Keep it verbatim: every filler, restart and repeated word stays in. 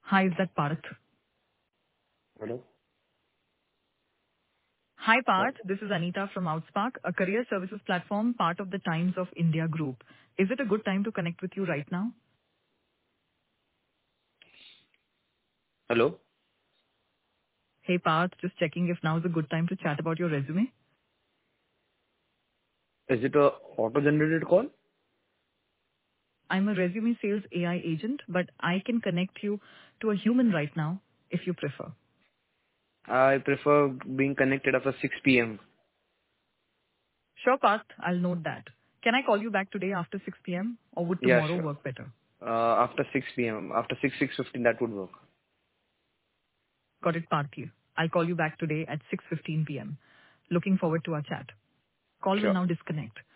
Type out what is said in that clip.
Hi, is that Parth? Hello? Hi, Uh, Parth. This is Anita from Outspark, a career services platform, part of the Times of India group. Is it a good time to connect with you right now? Hello? Hey, Parth, just checking if now is a good time to chat about your resume. Is it a auto-generated call? I'm a resume sales A I agent, but I can connect you to a human right now if you prefer. I prefer being connected after six p.m. Sure, Parth, I'll note that. Can I call you back today after six p.m. or would Yeah, tomorrow sure. work better? Uh, after six p.m. After six, six fifteen, that would work. Got it, Parthiv. I'll call you back today at six fifteen p.m. Looking forward to our chat. Call will Sure. now disconnect.